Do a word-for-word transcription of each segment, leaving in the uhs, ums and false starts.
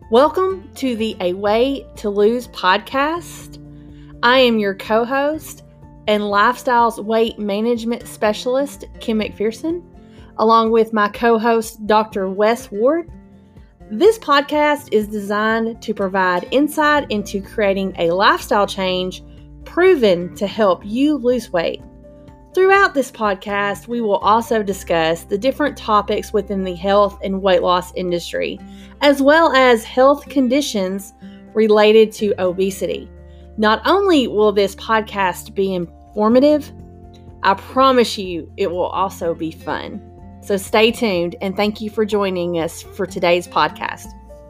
Welcome to the A Way to Lose podcast. I am your co-host and Lifestyles Weight Management Specialist, Kim McPherson, along with my co-host, Doctor Wes Ward. This podcast is designed to provide insight into creating a lifestyle change proven to help you lose weight. Throughout this podcast, we will also discuss the different topics within the health and weight loss industry, as well as health conditions related to obesity. Not only will this podcast be informative, I promise you it will also be fun. So stay tuned, and thank you for joining us for today's podcast.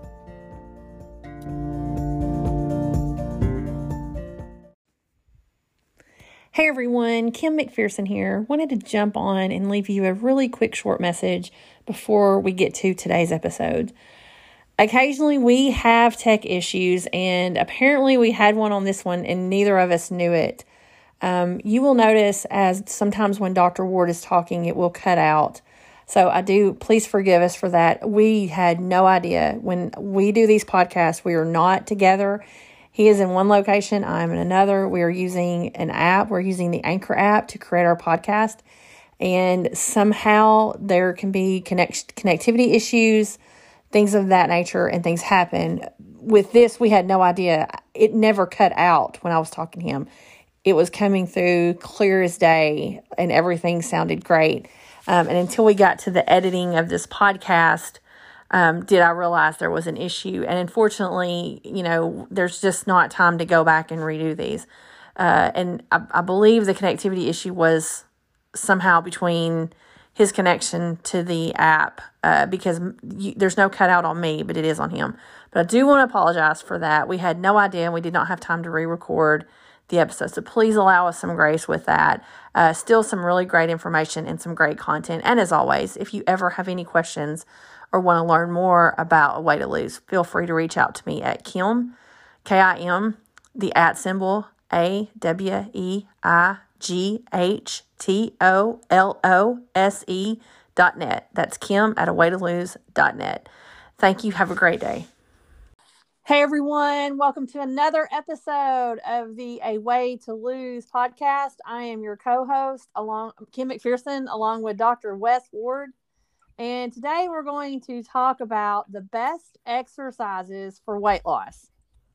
Hey everyone, Kim McPherson here. Wanted to jump on and leave you a really quick short message before we get to today's episode. Occasionally we have tech issues, and apparently we had one on this one and neither of us knew it. Um, you will notice as sometimes when Doctor Ward is talking, it will cut out. So I do, please forgive us for that. We had no idea. When we do these podcasts, we are not together. He is in one location, I'm in another. We are using an app. We're using the Anchor app to create our podcast. And somehow there can be connect- connectivity issues, things of that nature, and things happen. With this, we had no idea. It never cut out when I was talking to him. It was coming through clear as day, and everything sounded great. Um, and until we got to the editing of this podcast, Um, did I realize there was an issue. And unfortunately, you know, there's just not time to go back and redo these. Uh, and I, I believe the connectivity issue was somehow between his connection to the app, uh, because you, there's no cutout on me, but it is on him. But I do want to apologize for that. We had no idea, and we did not have time to re-record the episode. So please allow us some grace with that. Uh, still some really great information and some great content. And as always, if you ever have any questions or want to learn more about A Way to Lose, feel free to reach out to me at Kim, K I M, the at symbol, A W E I G H T O L O S E dot net. That's Kim at a way to lose dot net. Thank you. Have a great day. Hey everyone, welcome to another episode of the A Way to Lose podcast. I am your co-host, along Kim McPherson, along with Doctor Wes Ward. And today we're going to talk about the best exercises for weight loss.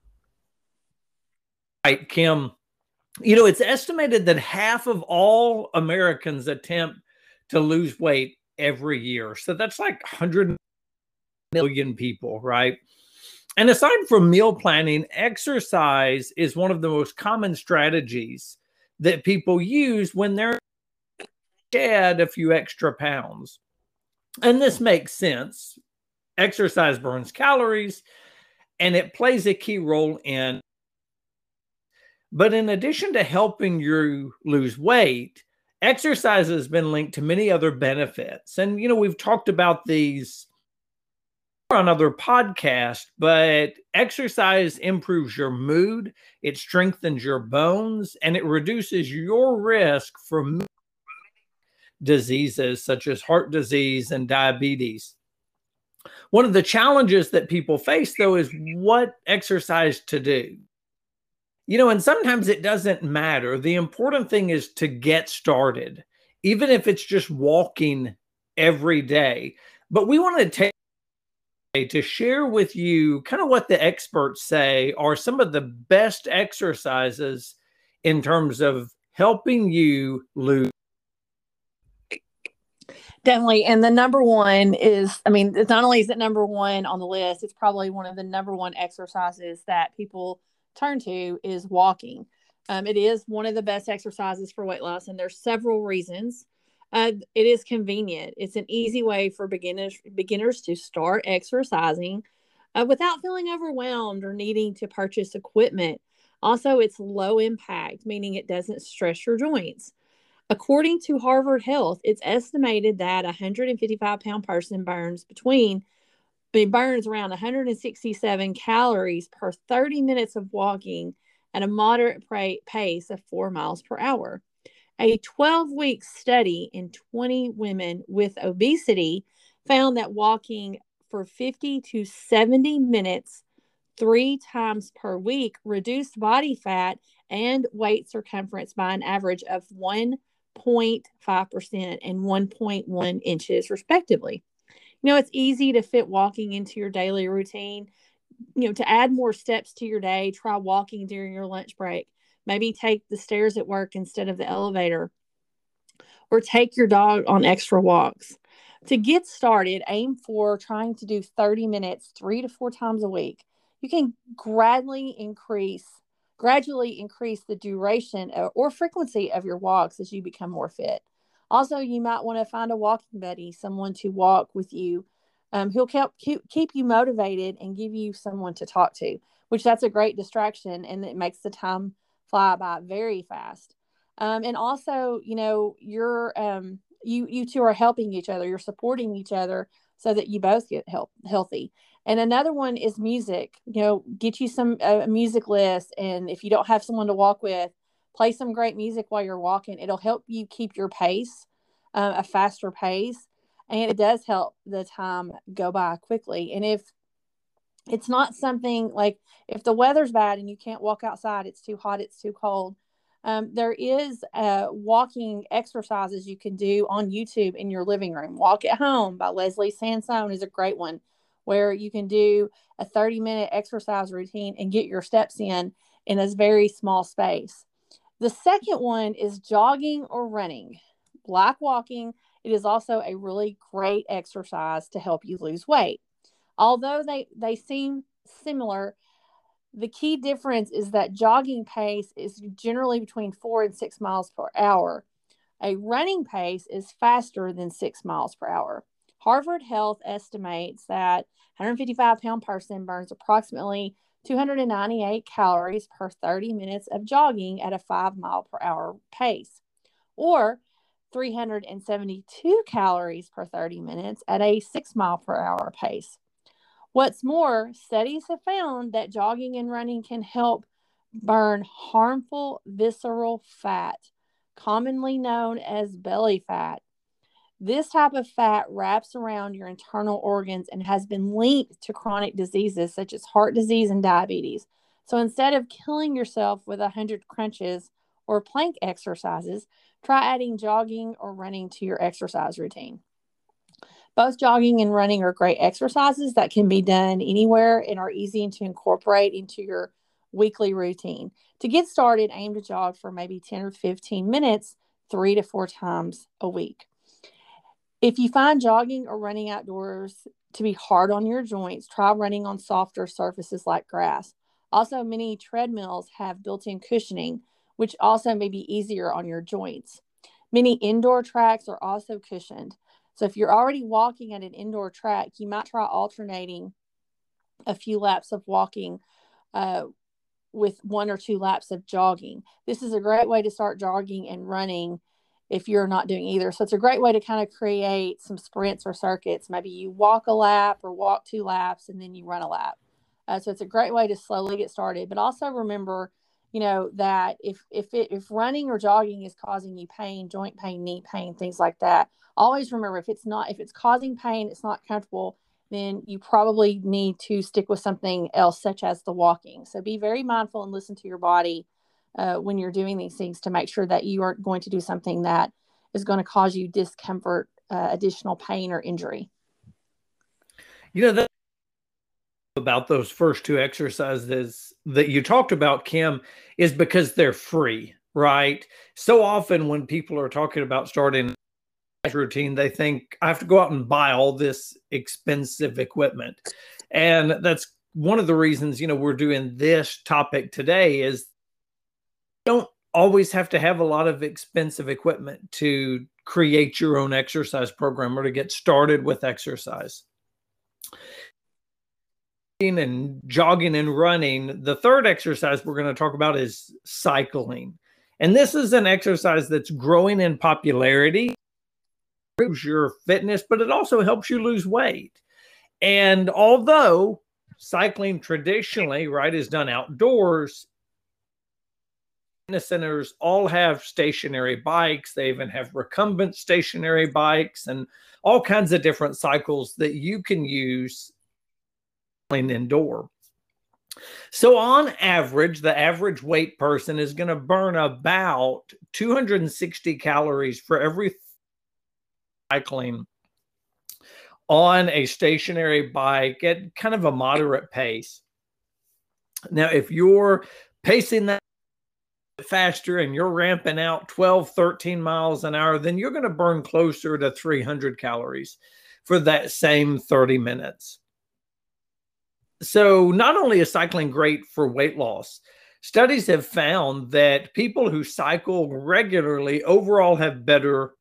Right, Kim. You know, it's estimated that half of all Americans attempt to lose weight every year. So that's like one hundred million people, right? And aside from meal planning, exercise is one of the most common strategies that people use when they're shed a few extra pounds. And this makes sense. Exercise burns calories, and it plays a key role in. But in addition to helping you lose weight, exercise has been linked to many other benefits. And, you know, we've talked about these on other podcasts, but exercise improves your mood, it strengthens your bones, and it reduces your risk for diseases such as heart disease and diabetes. One of the challenges that people face, though, is what exercise to do. You know, and sometimes it doesn't matter. The important thing is to get started, even if it's just walking every day. But we want to take to share with you kind of what the experts say are some of the best exercises in terms of helping you lose. Definitely. And the number one is, I mean, it's not only is it number one on the list, it's probably one of the number one exercises that people turn to is walking. Um, it is one of the best exercises for weight loss, and there's several reasons. Uh, it is convenient. It's an easy way for beginners beginners to start exercising uh, without feeling overwhelmed or needing to purchase equipment. Also, it's low impact, meaning it doesn't stress your joints. According to Harvard Health, it's estimated that a one hundred fifty-five pound person burns between burns around one hundred sixty-seven calories per thirty minutes of walking at a moderate pace of four miles per hour. A twelve-week study in twenty women with obesity found that walking for fifty to seventy minutes three times per week reduced body fat and waist circumference by an average of one point five percent and one point one inches, respectively. You know, it's easy to fit walking into your daily routine. You know, to add more steps to your day, try walking during your lunch break. Maybe take the stairs at work instead of the elevator, or take your dog on extra walks. To get started, aim for trying to do thirty minutes three to four times a week. You can gradually increase gradually increase the duration or frequency of your walks as you become more fit. Also, you might want to find a walking buddy, someone to walk with you, um, who'll keep, keep you motivated and give you someone to talk to, which that's a great distraction, and it makes the time fly by very fast. Um, and also, you know, you're um, you you two are helping each other. You're supporting each other so that you both get help, healthy. And another one is music. You know, get you some a music list, and if you don't have someone to walk with, play some great music while you're walking. It'll help you keep your pace, uh, a faster pace, and it does help the time go by quickly. And if it's not something like, if the weather's bad and you can't walk outside, it's too hot, it's too cold, um, there is uh, walking exercises you can do on YouTube in your living room. Walk at Home by Leslie Sansone is a great one, where you can do a thirty minute exercise routine and get your steps in in a very small space. The second one is jogging or running. Like walking, it is also a really great exercise to help you lose weight. Although they, they seem similar, the key difference is that jogging pace is generally between four and six miles per hour. A running pace is faster than six miles per hour. Harvard Health estimates that a one hundred fifty-five pound person burns approximately two hundred ninety-eight calories per thirty minutes of jogging at a five mile per hour pace, or three hundred seventy-two calories per thirty minutes at a six mile per hour pace. What's more, studies have found that jogging and running can help burn harmful visceral fat, commonly known as belly fat. This type of fat wraps around your internal organs and has been linked to chronic diseases such as heart disease and diabetes. So instead of killing yourself with one hundred crunches or plank exercises, try adding jogging or running to your exercise routine. Both jogging and running are great exercises that can be done anywhere and are easy to incorporate into your weekly routine. To get started, aim to jog for maybe ten or fifteen minutes, three to four times a week. If you find jogging or running outdoors to be hard on your joints, try running on softer surfaces like grass. Also, many treadmills have built-in cushioning, which also may be easier on your joints. Many indoor tracks are also cushioned. So if you're already walking at an indoor track, you might try alternating a few laps of walking uh, with one or two laps of jogging. This is a great way to start jogging and running if you're not doing either. So it's a great way to kind of create some sprints or circuits. Maybe you walk a lap or walk two laps and then you run a lap. Uh, so it's a great way to slowly get started. But also remember, you know, that if if it, if running or jogging is causing you pain, joint pain, knee pain, things like that, always remember, if it's not, if it's causing pain, it's not comfortable, then you probably need to stick with something else, such as the walking. So be very mindful and listen to your body uh, when you're doing these things, to make sure that you aren't going to do something that is going to cause you discomfort, uh, additional pain or injury. You know, that about those first two exercises that you talked about, Kim, is because they're free, right? So often when people are talking about starting routine, they think I have to go out and buy all this expensive equipment. And that's one of the reasons, you know, we're doing this topic today, is you don't always have to have a lot of expensive equipment to create your own exercise program or to get started with exercise. And jogging and running, the third exercise we're going to talk about is cycling. And this is an exercise that's growing in popularity. Improves your fitness, but it also helps you lose weight. And although cycling traditionally, right, is done outdoors, fitness centers all have stationary bikes. They even have recumbent stationary bikes and all kinds of different cycles that you can use indoor. So on average, the average weight person is going to burn about two hundred sixty calories for every cycling on a stationary bike at kind of a moderate pace. Now, if you're pacing that faster and you're ramping out twelve, thirteen miles an hour, then you're going to burn closer to three hundred calories for that same thirty minutes. So not only is cycling great for weight loss, studies have found that people who cycle regularly overall have better.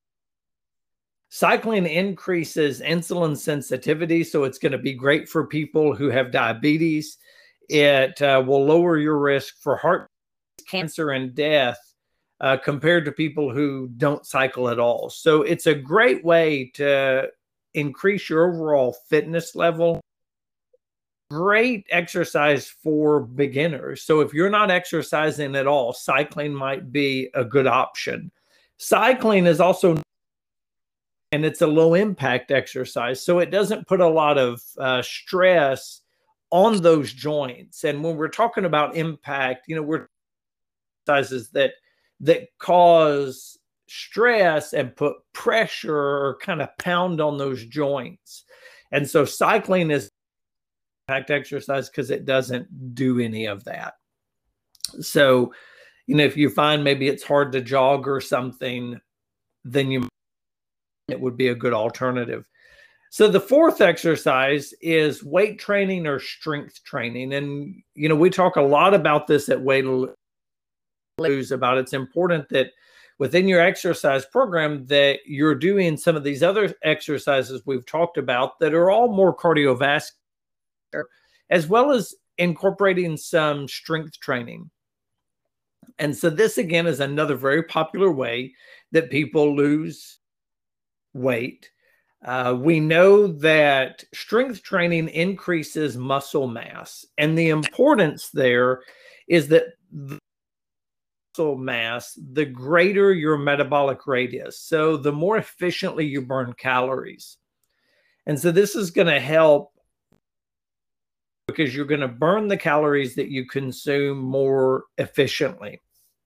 Cycling increases insulin sensitivity, so it's going to be great for people who have diabetes. It uh, will lower your risk for heart cancer and death uh, compared to people who don't cycle at all. So it's a great way to increase your overall fitness level. Great exercise for beginners. So if you're not exercising at all, cycling might be a good option. Cycling is also, and it's a low impact exercise, so it doesn't put a lot of uh, stress on those joints. And when we're talking about impact, you know, we're exercises that that cause stress and put pressure or kind of pound on those joints. And so cycling is impact exercise because it doesn't do any of that. So, you know, if you find maybe it's hard to jog or something, then you it would be a good alternative. So the fourth exercise is weight training or strength training. And, you know, we talk a lot about this at Weight Lose about it's important that within your exercise program that you're doing some of these other exercises we've talked about that are all more cardiovascular, as well as incorporating some strength training. And so this, again, is another very popular way that people lose weight. Uh, we know that strength training increases muscle mass. And the importance there is that the muscle mass, the greater your metabolic rate is. So the more efficiently you burn calories. And so this is going to help because you're going to burn the calories that you consume more efficiently.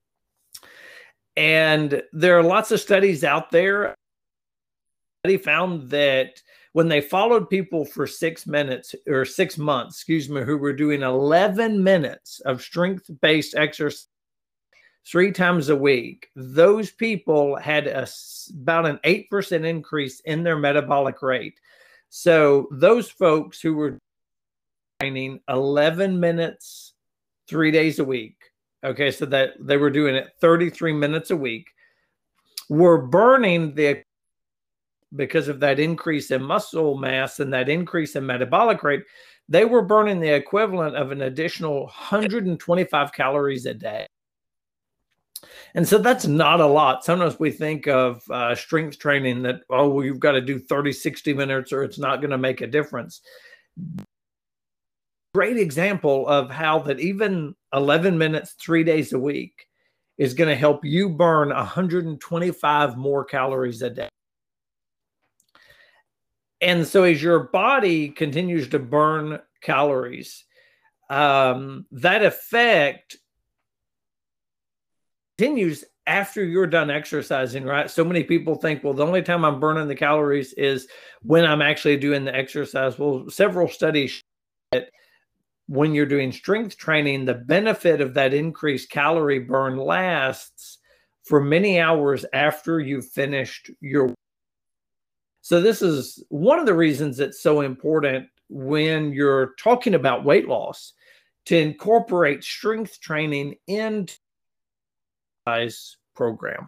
And there are lots of studies out there. They found that when they followed people for six minutes or six months, excuse me, who were doing eleven minutes of strength-based exercise three times a week, those people had a, about an eight percent increase in their metabolic rate. So those folks who were training eleven minutes, three days a week, okay, so that they were doing it thirty-three minutes a week, were burning the because of that increase in muscle mass and that increase in metabolic rate, they were burning the equivalent of an additional one hundred twenty-five calories a day. And so that's not a lot. Sometimes we think of uh, strength training that, oh, well, you've got to do thirty, sixty minutes or it's not going to make a difference. Great example of how that even eleven minutes, three days a week is going to help you burn one hundred twenty-five more calories a day. And so as your body continues to burn calories, um, that effect continues after you're done exercising, right? So many people think, well, the only time I'm burning the calories is when I'm actually doing the exercise. Well, several studies show that when you're doing strength training, the benefit of that increased calorie burn lasts for many hours after you've finished your. So this is one of the reasons it's so important when you're talking about weight loss to incorporate strength training into the exercise program.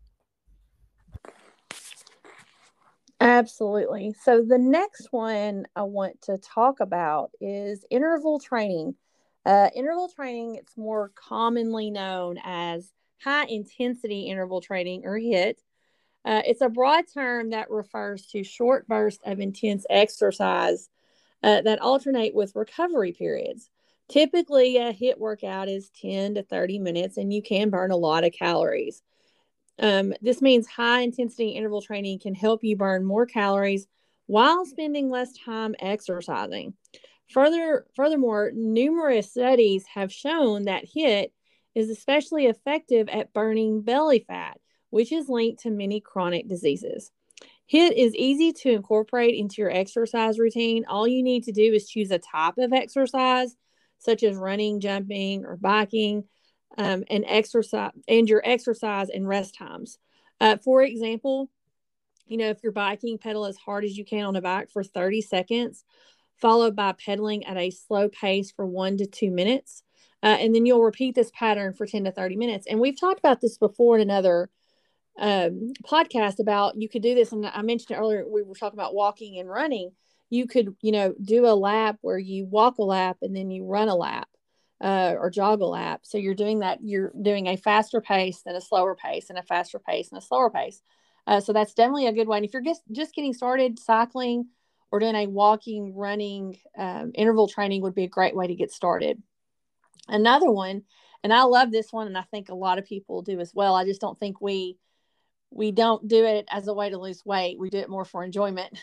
Absolutely. So the next one I want to talk about is interval training. Uh, interval training, it's more commonly known as high intensity interval training or HIIT. Uh, it's a broad term that refers to short bursts of intense exercise uh, that alternate with recovery periods. Typically, a HIIT workout is ten to thirty minutes, and you can burn a lot of calories. Um, this means high intensity interval training can help you burn more calories while spending less time exercising. Further, furthermore, numerous studies have shown that HIIT is especially effective at burning belly fat, which is linked to many chronic diseases. HIIT is easy to incorporate into your exercise routine. All you need to do is choose a type of exercise, such as running, jumping, or biking, um, and exercise and your exercise and rest times. Uh, for example, you know, if you're biking, pedal as hard as you can on a bike for thirty seconds, followed by pedaling at a slow pace for one to two minutes. Uh, and then you'll repeat this pattern for ten to thirty minutes. And we've talked about this before in another um, podcast about you could do this. And I mentioned earlier, we were talking about walking and running. You could, you know, do a lap where you walk a lap and then you run a lap. Uh, or jog a lap. So you're doing that, you're doing a faster pace than a slower pace and a faster pace and a slower pace. Uh, so that's definitely a good way. And if you're just, just getting started, cycling or doing a walking, running, um, interval training would be a great way to get started. Another one, and I love this one, and I think a lot of people do as well. I just don't think we, we don't do it as a way to lose weight. We do it more for enjoyment,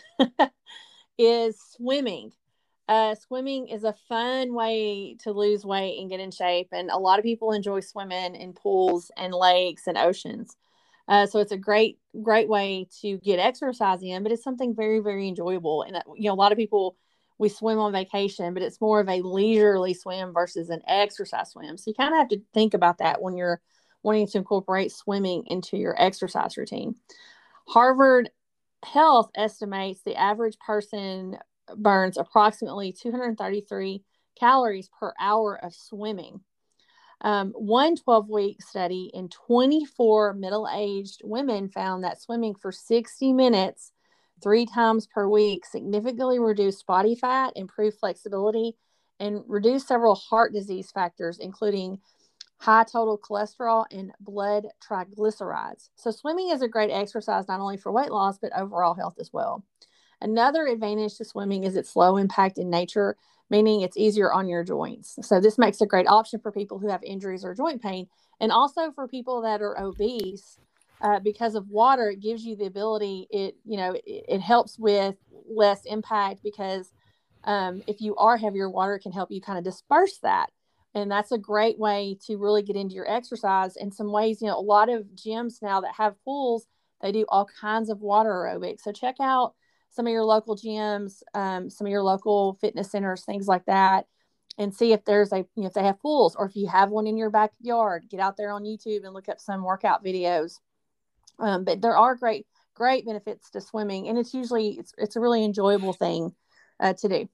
is swimming. Uh, swimming is a fun way to lose weight and get in shape. And a lot of people enjoy swimming in pools and lakes and oceans. Uh, so it's a great, great way to get exercise in, but it's something very, very enjoyable. And, you know, a lot of people, we swim on vacation, but it's more of a leisurely swim versus an exercise swim. So you kind of have to think about that when you're wanting to incorporate swimming into your exercise routine. Harvard Health estimates the average person burns approximately two hundred thirty-three calories per hour of swimming. Um, one twelve-week study in twenty-four middle-aged women found that swimming for sixty minutes, three times per week, significantly reduced body fat, improved flexibility, and reduced several heart disease factors, including high total cholesterol and blood triglycerides. So swimming is a great exercise not only for weight loss, but overall health as well. Another advantage to swimming is its low impact in nature, meaning it's easier on your joints. So this makes a great option for people who have injuries or joint pain, and also for people that are obese. Uh, because of water, it gives you the ability, it, you know, it, it helps with less impact because um, if you are heavier, water can help you kind of disperse that. And that's a great way to really get into your exercise. In some ways, you know, a lot of gyms now that have pools, they do all kinds of water aerobics. So check out some of your local gyms, um, some of your local fitness centers, things like that, and see if there's a, you know, if they have pools, or if you have one in your backyard, get out there on YouTube and look up some workout videos. Um, but there are great, great benefits to swimming, and it's usually, it's, it's a really enjoyable thing uh, to do.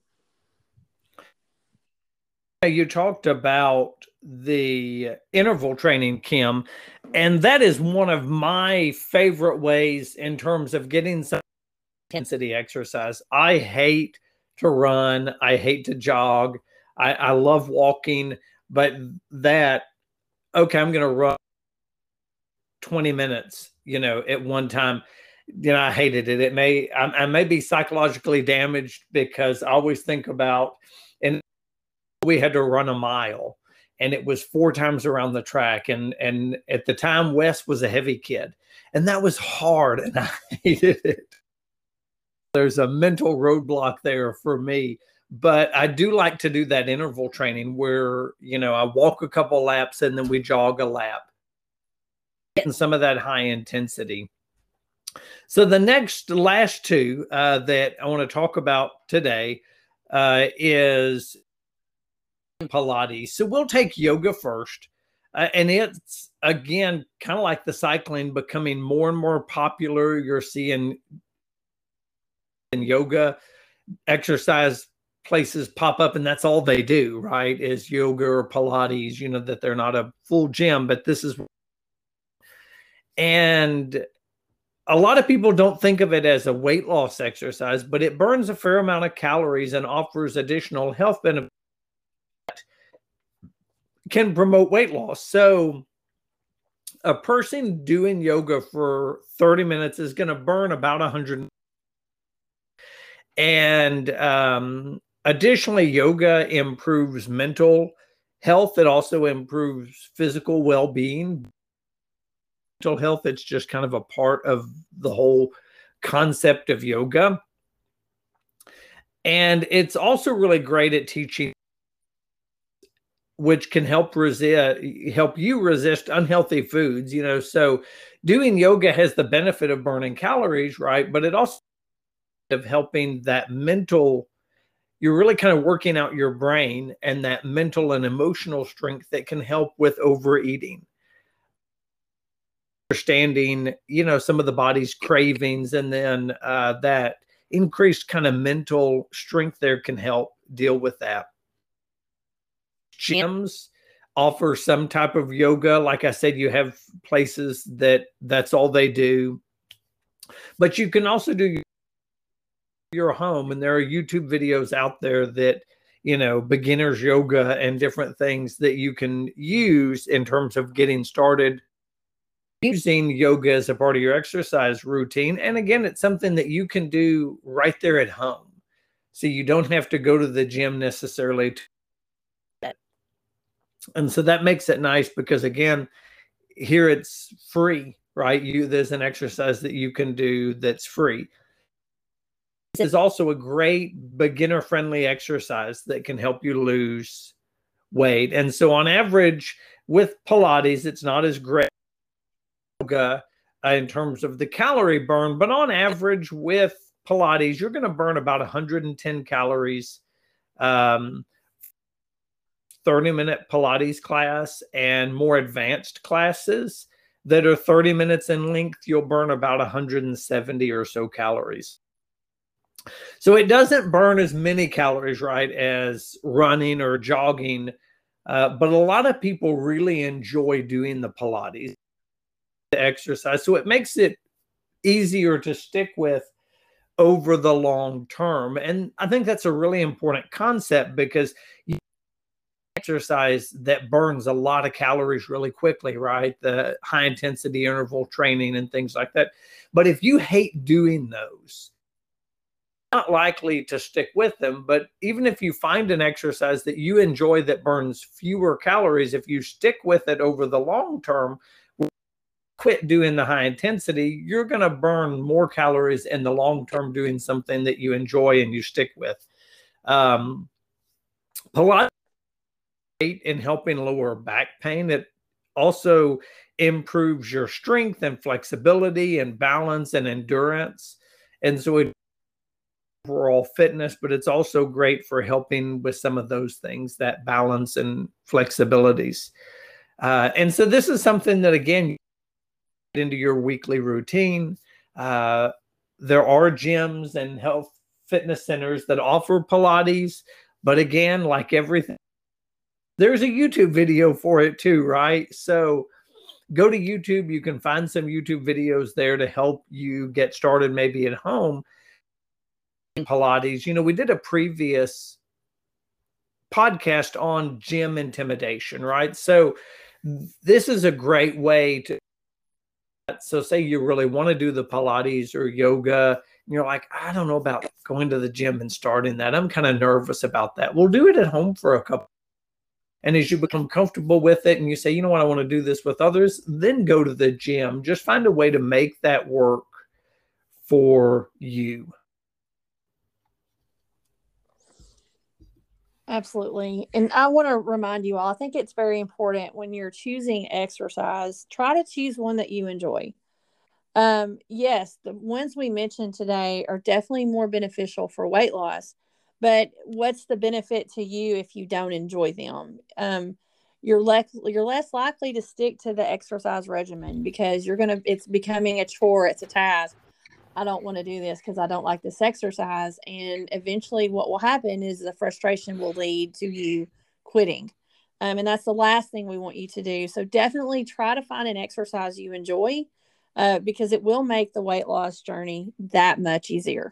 You talked about the interval training, Kim, and that is one of my favorite ways in terms of getting some intensity exercise. I hate to run. I hate to jog. I, I love walking, but that, okay, I'm going to run twenty minutes, you know, at one time. You know, I hated it. It may, I, I may be psychologically damaged because I always think about, and we had to run a mile and it was four times around the track. And, and at the time, Wes was a heavy kid and that was hard and I hated it. There's a mental roadblock there for me, but I do like to do that interval training where, you know, I walk a couple laps and then we jog a lap, getting some of that high intensity. So the next last two uh, that I want to talk about today uh, is Pilates. So we'll take yoga first. Uh, and it's, again, kind of like the cycling, becoming more and more popular. You're seeing in yoga exercise places pop up, and that's all they do, right? Is yoga or Pilates, you know, that they're not a full gym, but this is, and a lot of people don't think of it as a weight loss exercise, but it burns a fair amount of calories and offers additional health benefits that can promote weight loss. So a person doing yoga for thirty minutes is going to burn about one hundred. And um, Additionally, yoga improves mental health. It also improves physical well-being. Mental health, it's just kind of a part of the whole concept of yoga. And it's also really great at teaching, which can help resist, help you resist unhealthy foods. You know, so doing yoga has the benefit of burning calories, right? But it also of helping that mental, you're really kind of working out your brain and that mental and emotional strength that can help with overeating. Understanding, you know, some of the body's cravings, and then uh, that increased kind of mental strength there can help deal with that. Gyms offer some type of yoga. Like I said, you have places that that's all they do, but you can also do your home, and there are YouTube videos out there that, you know, beginners yoga and different things that you can use in terms of getting started using yoga as a part of your exercise routine. And again, it's something that you can do right there at home. So you don't have to go to the gym necessarily. To, and so that makes it nice because, again, here it's free, right? You there's an exercise that you can do that's free. This is also a great beginner-friendly exercise that can help you lose weight. And so on average, with Pilates, it's not as great yoga uh, in terms of the calorie burn, but on average with Pilates, you're going to burn about one hundred ten calories. Um, thirty minute Pilates class and more advanced classes that are thirty minutes in length, you'll burn about one hundred seventy or so calories. So it doesn't burn as many calories, right, as running or jogging. Uh, but a lot of people really enjoy doing the Pilates the exercise. So it makes it easier to stick with over the long term. And I think that's a really important concept because you exercise that burns a lot of calories really quickly, right? The high intensity interval training and things like that. But if you hate doing those, not likely to stick with them. But even if you find an exercise that you enjoy that burns fewer calories, if you stick with it over the long term, quit doing the high intensity, you're going to burn more calories in the long term doing something that you enjoy and you stick with. Um, Pilates in helping lower back pain. It also improves your strength and flexibility and balance and endurance. And so it overall fitness, but it's also great for helping with some of those things, that balance and flexibilities. Uh, and so this is something that, again, you get into your weekly routine. Uh, there are gyms and health fitness centers that offer Pilates, but again, like everything, there's a YouTube video for it too, right? So go to YouTube. You can find some YouTube videos there to help you get started maybe at home. Pilates, you know, we did a previous podcast on gym intimidation, right? So this is a great way to, so say you really want to do the Pilates or yoga, and you're like, I don't know about going to the gym and starting that. I'm kind of nervous about that. We'll do it at home for a couple. And as you become comfortable with it and you say, you know what, I want to do this with others, then go to the gym. Just find a way to make that work for you. Absolutely. And I want to remind you all, I think it's very important when you're choosing exercise, try to choose one that you enjoy. Um, yes, the ones we mentioned today are definitely more beneficial for weight loss, but what's the benefit to you if you don't enjoy them? Um, you're less, you're less likely to stick to the exercise regimen because you're going to, it's becoming a chore. It's a task. I don't want to do this because I don't like this exercise. And eventually what will happen is the frustration will lead to you quitting. Um, and that's the last thing we want you to do. So definitely try to find an exercise you enjoy uh, because it will make the weight loss journey that much easier.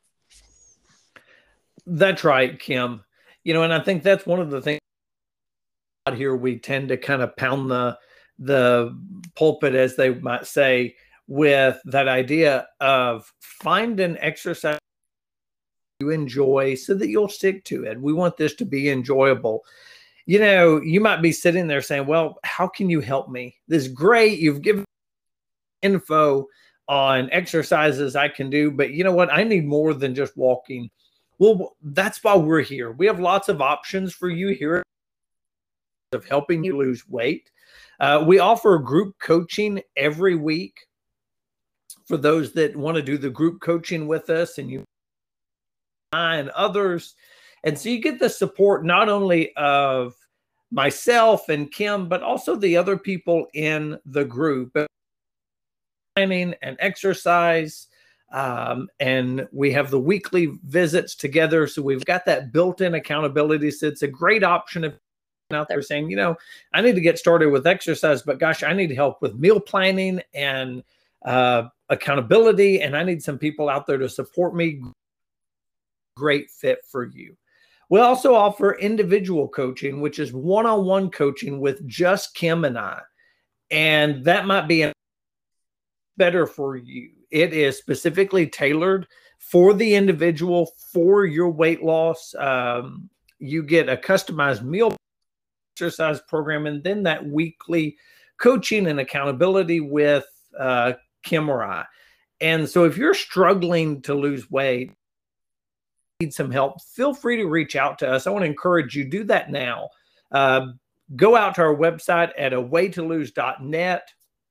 That's right, Kim. You know, and I think that's one of the things out here we tend to kind of pound the the pulpit, as they might say, with that idea of find an exercise you enjoy so that you'll stick to it. We want this to be enjoyable. You know, you might be sitting there saying, well, how can you help me? This is great. You've given info on exercises I can do, but you know what? I need more than just walking. Well, that's why we're here. We have lots of options for you here of helping you lose weight. Uh, we offer group coaching every week for those that want to do the group coaching with us, and you and others. And so you get the support not only of myself and Kim, but also the other people in the group. Planning and exercise. Um, and we have the weekly visits together. So we've got that built-in accountability. So it's a great option if you're out there saying, you know, I need to get started with exercise, but gosh, I need help with meal planning and uh, accountability. And I need some people out there to support me. Great fit for you. We also offer individual coaching, which is one-on-one coaching with just Kim and I. And that might be a better for you. It is specifically tailored for the individual, for your weight loss. Um, you get a customized meal exercise program, and then that weekly coaching and accountability with uh, Kim or I. And so if you're struggling to lose weight, need some help, feel free to reach out to us. I want to encourage you, do that now. Uh, go out to our website at a way to lose dot net.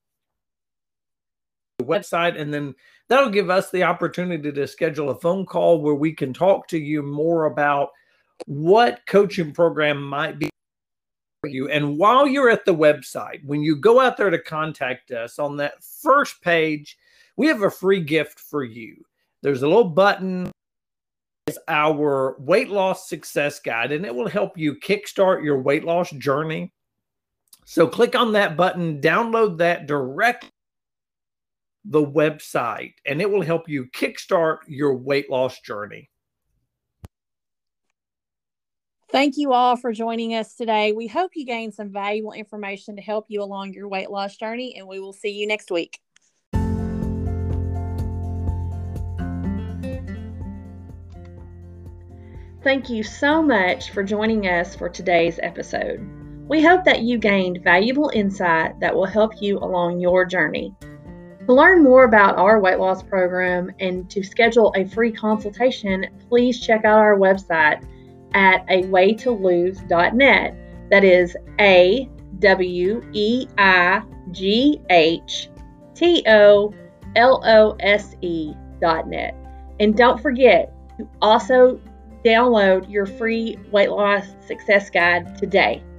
Website, and then that'll give us the opportunity to schedule a phone call where we can talk to you more about what coaching program might be for you. And while you're at the website, when you go out there to contact us, on that first page, we have a free gift for you. There's a little button. It's our weight loss success guide, and it will help you kickstart your weight loss journey. So click on that button, download that directly the website, and it will help you kickstart your weight loss journey. Thank you all for joining us today. We hope you gained some valuable information to help you along your weight loss journey, and we will see you next week. Thank you so much for joining us for today's episode. We hope that you gained valuable insight that will help you along your journey. To learn more about our weight loss program and to schedule a free consultation, please check out our website at a way to lose dot net. That is A W E I G H T O L O S E dot net. And don't forget to also download your free weight loss success guide today.